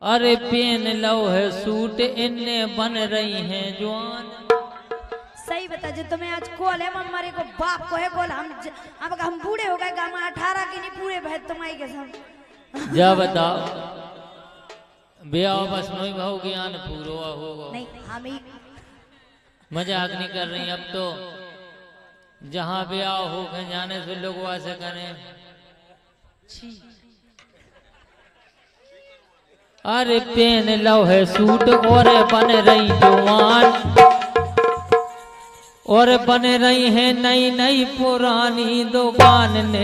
अरे पेन लो है सूट इनने बन रही हैं जवान। सही बता जो तुम्हें आज कॉल है हमारे को बाप को है कॉल हम बूढ़े हो गए हम 18 के नहीं पूरे भाई तुम्हारी के सब जा बताओ ब्याह बस नहीं भाव ज्ञान पूरो होगा नहीं हम ही मजाक नहीं कर रही अब तो जहाँ ब्याह हो गए जाने से लोग वैसे करें। अरे पेन लो है सूट और बन रही जवान और बन रही है नई नई पुरानी दुकान ने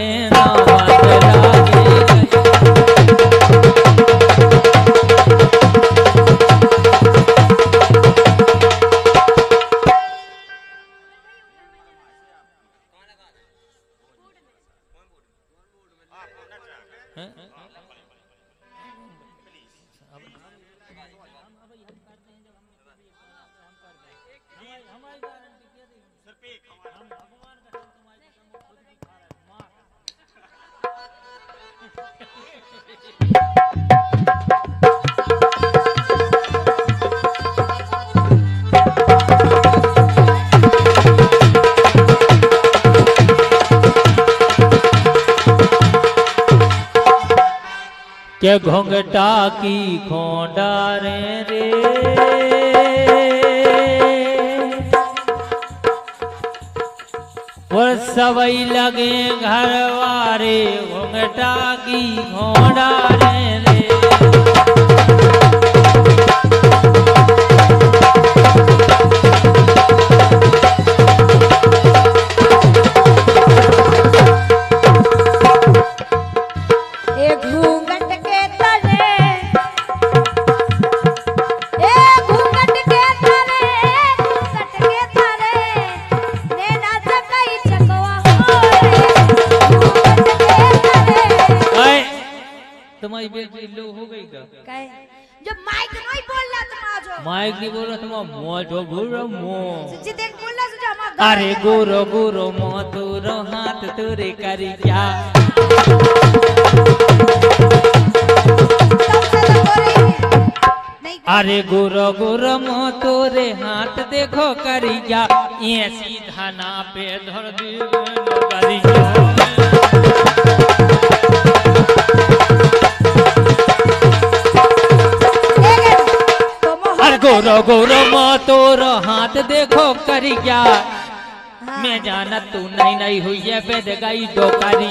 के घोंघटा की खोंडारे रे और सवई लगे घरवारे घोंघटा की खोंडारे रे। तुम्हारी बेटी लो हो गई का जो माइक नहीं बोल रहा तुम आज माइक नहीं बोल रहा तुम मो जो बोल रहा मो सच्ची देख बोल रहा जो हमारा अरे गोरो गोरो मो तोरो हाथ तोरे करी क्या अरे गोरो गोरो मो तोरे हाथ देखो करी क्या ये सीधा ना पे धर दी करी क्या गोरो गोरो मो तोरो हाथ देखो करी क्या मैं जाना तू नहीं नहीं हुई है बेद गई डोकारी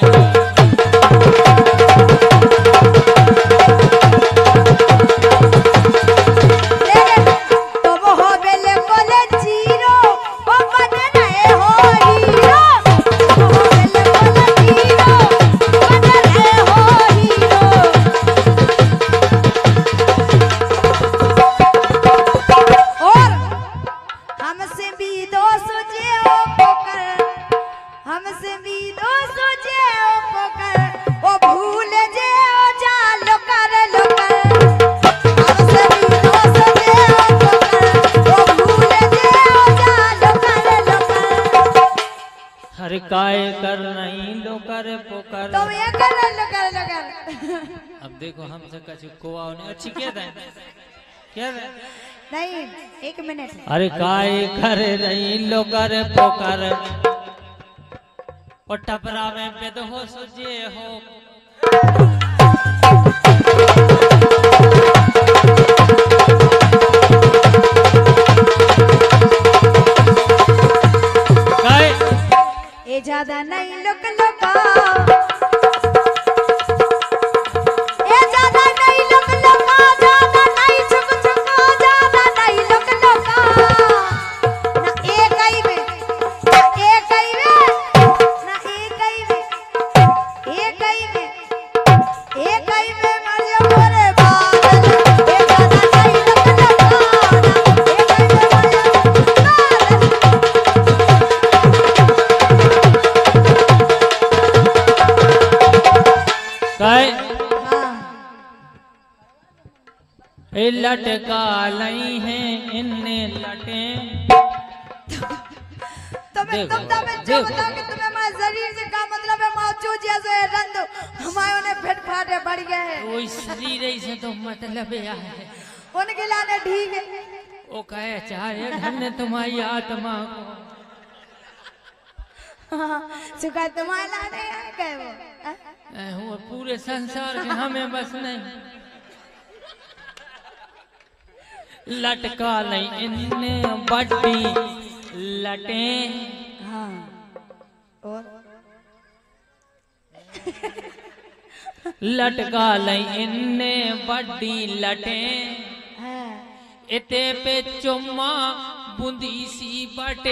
काय कर नहीं लो कर पोकर तो ये कर लो कर अब देखो हमसे कछु कोआ ने अच्छी क्या दे क्या दे नहीं 1 मिनट अरे काय कर नहीं लो कर पोकर और टपरा में पे तो हो सोचे हो ज्यादा नहीं लोका ए ज्यादा नहीं लोका ज्यादा नहीं छुक छुक ज्यादा नहीं लोका ना एक ही में ना एक ही में ना एक ही में मारियो मोरे बादल ए ज्यादा नहीं लोका लटका लाई है इनने लटे तुम्हें जो बताओ कि तुम्हें हमारे शरीर से क्या मतलब है जो जैसे रंग हमारे ने फिट फाटे बढ़ गए वो शरीर से तो मतलब है उनके लाने ठीक है वो कहे चाहे धन्य तुम्हारी आत्मा हाँ, सुखा तुम्हारे लाने है कहे वो वो पूरे संसार के हमें बस नहीं लटका नहीं इन्ने बड्डी लटे हाँ और लटका नहीं इन्ने बड्डी लटे हाँ इते पे चुम्मा बूंदी सी बटे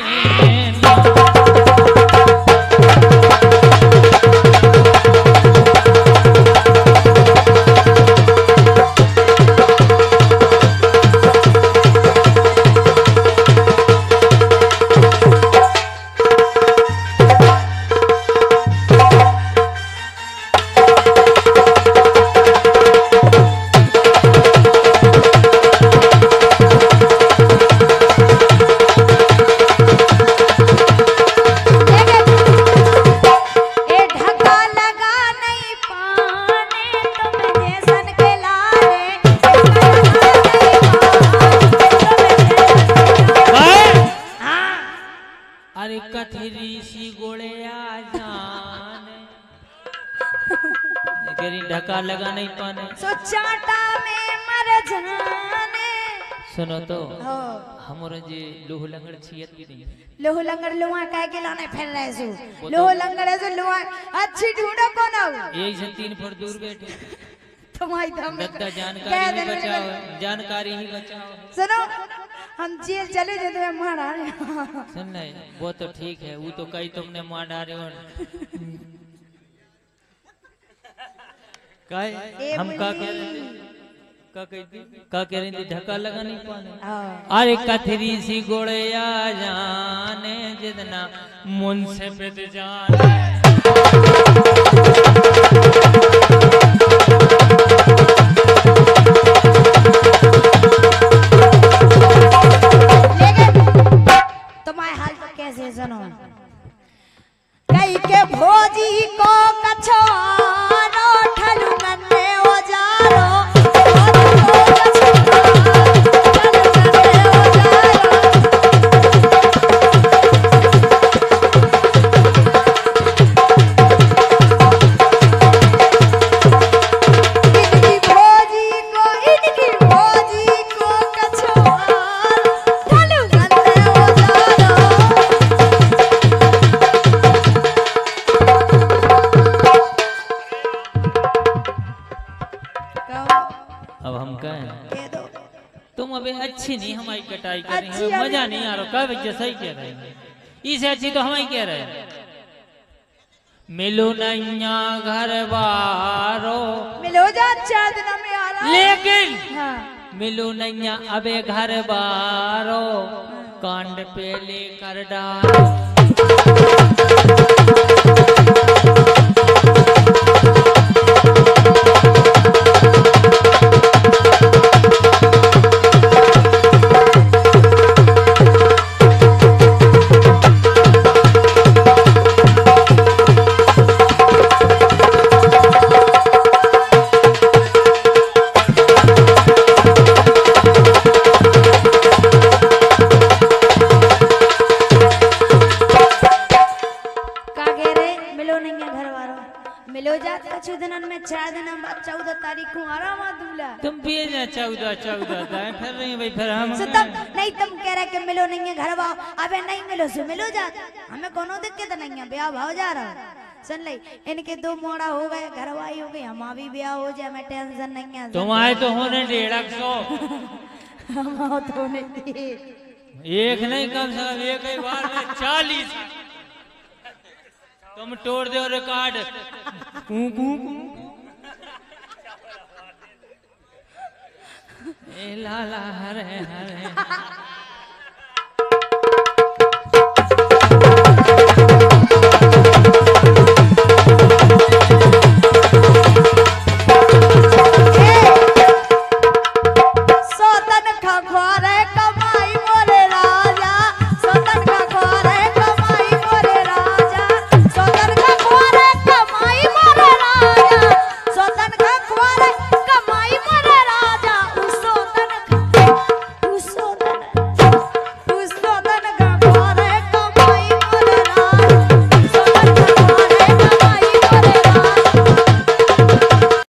कथरी सी गोड़िया जाने तेरी ढका लगा नहीं पाने सो चाटा में मर जाने सुनो तो हो हमारे जे लोह लंगड़ छियत की नहीं लोह लंगड़ लुआ कह के लाने फिर रहे सो लोह लंगड़ ऐसे लुआ अच्छी ढूंढो कौन हो यही से 3 फुट दूर बैठे तुम्हारी दम दत्ता जानकारी ही बचाओ जानकारी ही बचाओ सुनो हम जेल चले जाते हैं मार आ रहे सुन नहीं वो तो ठीक है वो तो कहीं तुमने मार डाले हो हम का कह रहे थे का कह रही थी ढक्का लगा नहीं पाने अरे कथरी सी गोड़िया जाने जितना मुन से बिद जाने तुम्हारे हाल तो कैसे सुनो कई के भोजी को कछवारो ठलू नन्हे हो जारो अब हम कहें तुम अबे अच्छी नहीं हमारी कटाई कर रही हो मजा नहीं आ रहा कब वजह सही कह रहे हैं इससे अच्छी तो हमारी कह रहे हैं मिलो नैया घर बारो मिलो जा 4 दिन में आ रहा लेकिन हाँ। मिलो नैया अबे घर बारो कांड पे लेकर डालो मिलो जा कछु दिनन में 4 दिन बाद 14 तारीख को आराम दूल्हा तुम भी 14 फिर रही भाई फिर हम तुम नहीं तुम कह रहे कि मिलो नहीं है घर वाओ अबे नहीं मिलो से मिलो जा हमें कोनो दिक्कत नहीं है ब्याह भाव जा रहा सुन ले इनके 2 मोड़ा हो गए घरवाई हो गई हमारा भी ब्याह हो जाए मैं टेंशन नहीं है तुम्हारे तो होने 150 हम तो नहीं एक नहीं कम से कम एक ही बार में 40 तुम तोड़ दो record a Lala Hare Hare